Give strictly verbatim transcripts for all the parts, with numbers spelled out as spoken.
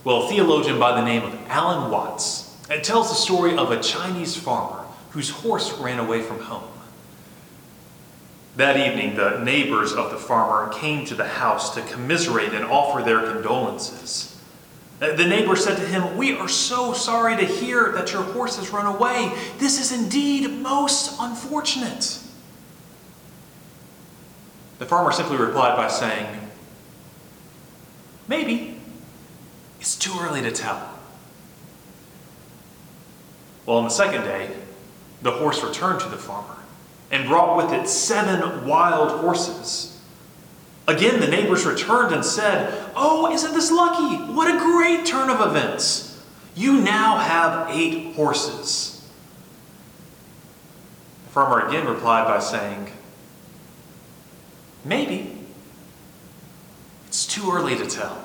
Well, a theologian by the name of Alan Watts, it tells the story of a Chinese farmer whose horse ran away from home. That evening, the neighbors of the farmer came to the house to commiserate and offer their condolences. The neighbor said to him, "We are so sorry to hear that your horse has run away. This is indeed most unfortunate." The farmer simply replied by saying, "Maybe. It's too early to tell." Well, on the second day, the horse returned to the farmer and brought with it seven wild horses. Again, the neighbors returned and said, "Oh, isn't this lucky? What a great turn of events. You now have eight horses." The farmer again replied by saying, "Maybe. It's too early to tell."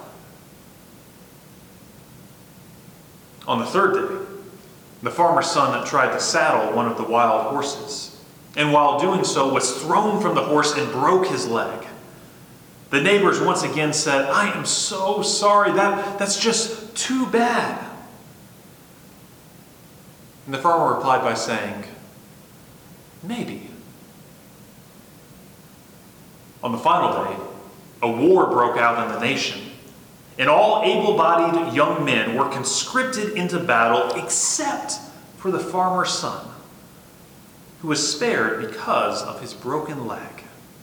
On the third day, the farmer's son tried to saddle one of the wild horses, and while doing so was thrown from the horse and broke his leg. The neighbors once again said, "I am so sorry, that, that's just too bad." And the farmer replied by saying, "Maybe." On the final day, a war broke out in the nation, and all able-bodied young men were conscripted into battle except for the farmer's son, who was spared because of his broken leg.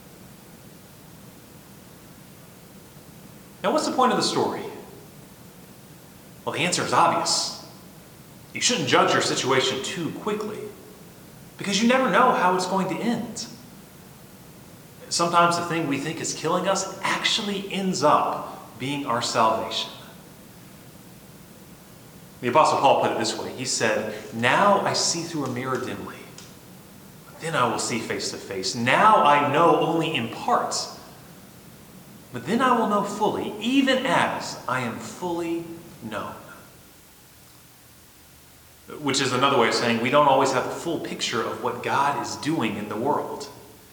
Now, what's the point of the story? Well, the answer is obvious. You shouldn't judge your situation too quickly, because you never know how it's going to end. Sometimes the thing we think is killing us actually ends up being our salvation. The Apostle Paul put it this way. He said, "Now I see through a mirror dimly, but then I will see face to face. Now I know only in part, but then I will know fully, even as I am fully known." Which is another way of saying we don't always have the full picture of what God is doing in the world.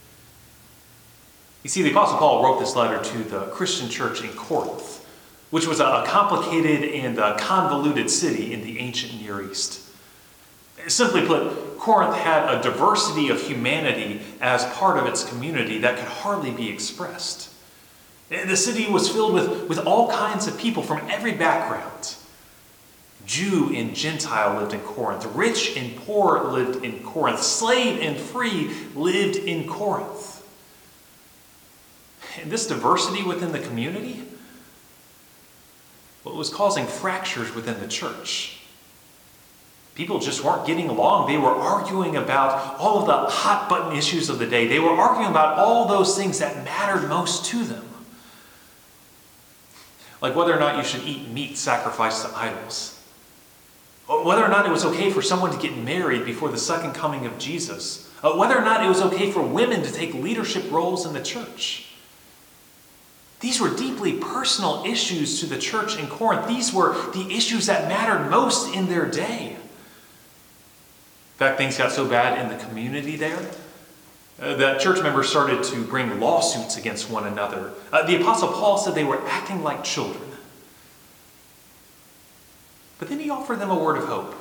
You see, the Apostle Paul wrote this letter to the Christian church in Corinth, which was a complicated and a convoluted city in the ancient Near East. Simply put, Corinth had a diversity of humanity as part of its community that could hardly be expressed. The city was filled with, with all kinds of people from every background. Jew and Gentile lived in Corinth. Rich and poor lived in Corinth. Slave and free lived in Corinth. And this diversity within the community, well, it was causing fractures within the church. People just weren't getting along. They were arguing about all of the hot button issues of the day. They were arguing about all those things that mattered most to them. Like whether or not you should eat meat sacrificed to idols. Or whether or not it was okay for someone to get married before the second coming of Jesus. Uh, whether or not it was okay for women to take leadership roles in the church. These were deeply personal issues to the church in Corinth. These were the issues that mattered most in their day. In fact, things got so bad in the community there uh, that church members started to bring lawsuits against one another. Uh, the Apostle Paul said they were acting like children. But then he offered them a word of hope.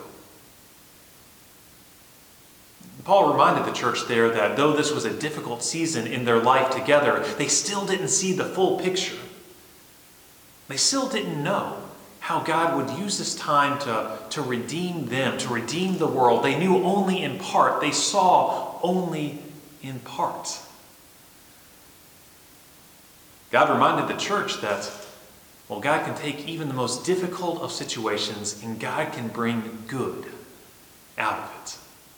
Paul reminded the church there that though this was a difficult season in their life together, they still didn't see the full picture. They still didn't know how God would use this time to, to redeem them, to redeem the world. They knew only in part. They saw only in part. God reminded the church that, well, God can take even the most difficult of situations and God can bring good out of it.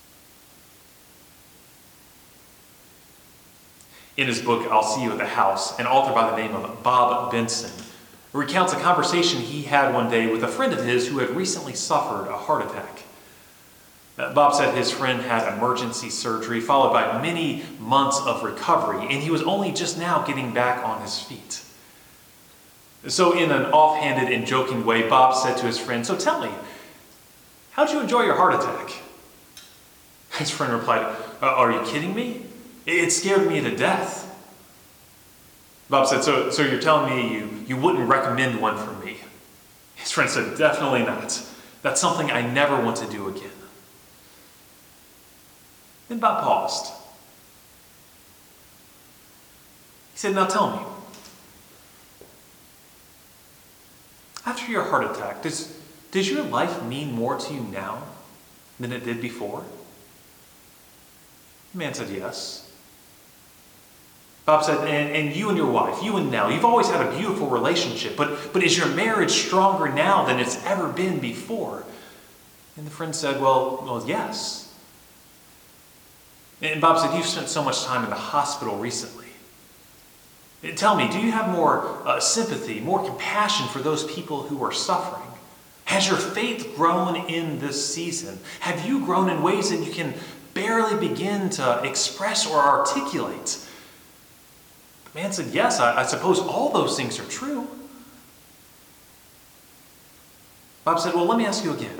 In his book, I'll See You at the House, an author by the name of Bob Benson recounts a conversation he had one day with a friend of his who had recently suffered a heart attack. Uh, Bob said his friend had emergency surgery followed by many months of recovery, and he was only just now getting back on his feet. So in an offhanded and joking way, Bob said to his friend, "So tell me, how'd you enjoy your heart attack?" His friend replied, uh, "Are you kidding me? It scared me to death." Bob said, so, so you're telling me you, you wouldn't recommend one for me?" His His friend said, "Definitely not. That's something I never want to do again." Then Bob paused. He said, "Now tell me, after your heart attack, does, does your life mean more to you now than it did before?" The man said, "Yes." Bob said, and, and you and your wife, you and Nell, you've always had a beautiful relationship, but, but is your marriage stronger now than it's ever been before?" And the friend said, well, well, yes. And Bob said, "You've spent so much time in the hospital recently. Tell me, do you have more uh, sympathy, more compassion for those people who are suffering? Has your faith grown in this season? Have you grown in ways that you can barely begin to express or articulate?" The man said, "Yes, I, I suppose all those things are true." Bob said, "Well, let me ask you again.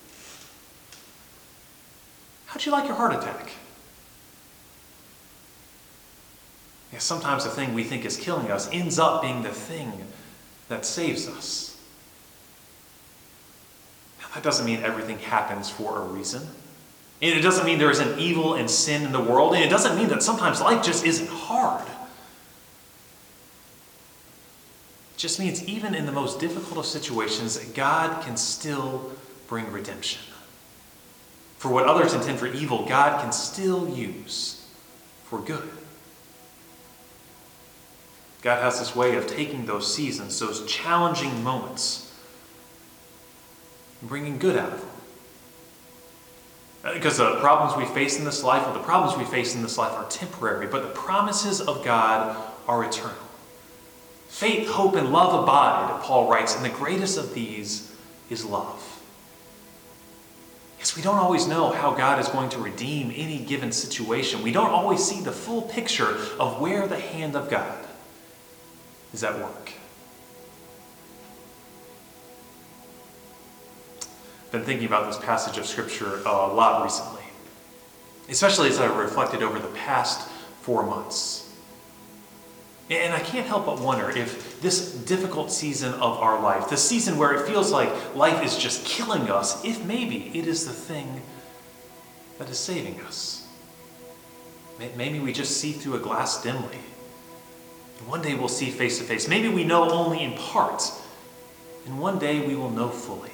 How'd you like your heart attack?" Yeah, sometimes the thing we think is killing us ends up being the thing that saves us. Now, that doesn't mean everything happens for a reason. And it doesn't mean there isn't evil and sin in the world. And it doesn't mean that sometimes life just isn't hard. It just means even in the most difficult of situations, God can still bring redemption. For what others intend for evil, God can still use for good. God has this way of taking those seasons, those challenging moments, and bringing good out of them. Because the problems we face in this life, or the problems we face in this life are temporary, but the promises of God are eternal. Faith, hope, and love abide, Paul writes, and the greatest of these is love. Yes, we don't always know how God is going to redeem any given situation. We don't always see the full picture of where the hand of God is at work. I've been thinking about this passage of Scripture a lot recently, especially as I reflected over the past four months. And I can't help but wonder if this difficult season of our life, the season where it feels like life is just killing us, if maybe it is the thing that is saving us. Maybe we just see through a glass dimly. And one day we'll see face to face. Maybe we know only in part. And one day we will know fully.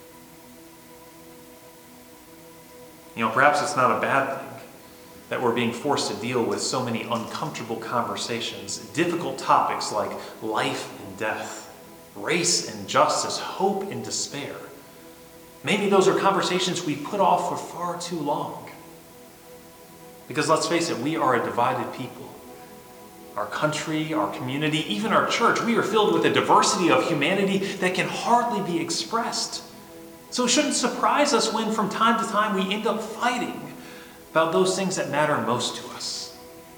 You know, perhaps it's not a bad thing that we're being forced to deal with so many uncomfortable conversations, difficult topics like life and death, race and justice, hope and despair. Maybe those are conversations we put off for far too long. Because let's face it, we are a divided people. Our country, our community, even our church, we are filled with a diversity of humanity that can hardly be expressed. So it shouldn't surprise us when from time to time we end up fighting about those things that matter most to us.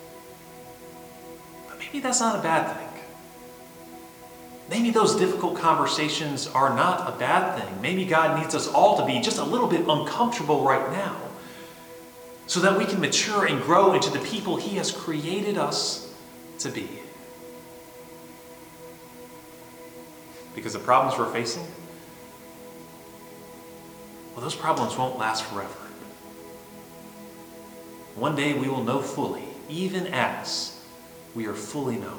But maybe that's not a bad thing. Maybe those difficult conversations are not a bad thing. Maybe God needs us all to be just a little bit uncomfortable right now so that we can mature and grow into the people He has created us to be. Because the problems we're facing, well, those problems won't last forever. One day we will know fully, even as we are fully known.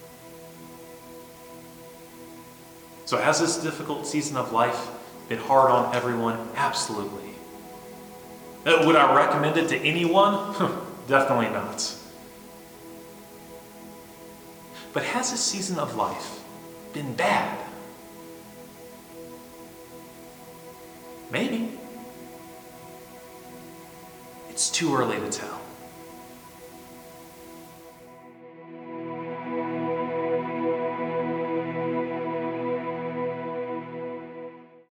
So has this difficult season of life been hard on everyone? Absolutely. Uh, Would I recommend it to anyone? Definitely not. But has this season of life been bad? Maybe. It's too early to tell.